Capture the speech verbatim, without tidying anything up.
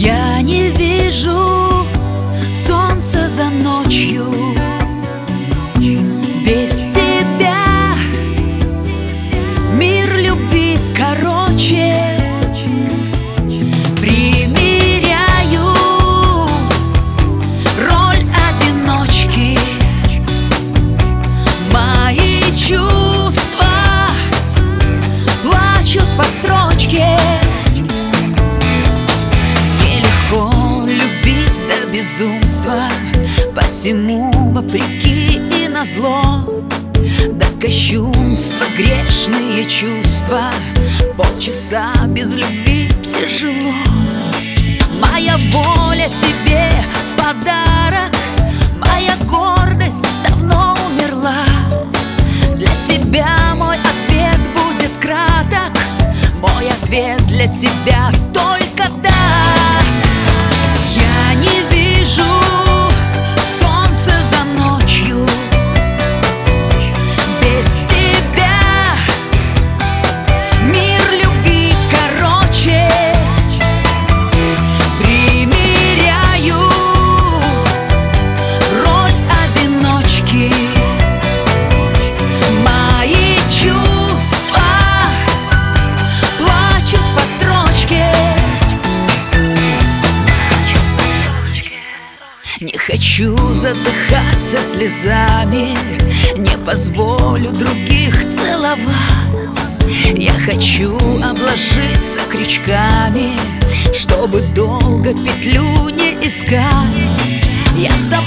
Я не вижу солнца за ночью. Без тебя мир любви короче. Примеряю роль одиночки. Мои чувства плачут по строчке. Безумство, посему вопреки и назло, до кощунства грешные чувства. Полчаса без любви тяжело. Моя воля тебе в подарок, моя гордость давно умерла. Для тебя мой ответ будет краток, мой ответ для тебя только да. Я не вижу солнца за ночью. Без тебя мир любви короче. Примеряю роль одиночки. Мои чувства плачут по строчке. Не хочу задыхаться слезами, не позволю других целовать. Я хочу обложиться крючками, чтобы долго петлю не искать. Я с тобой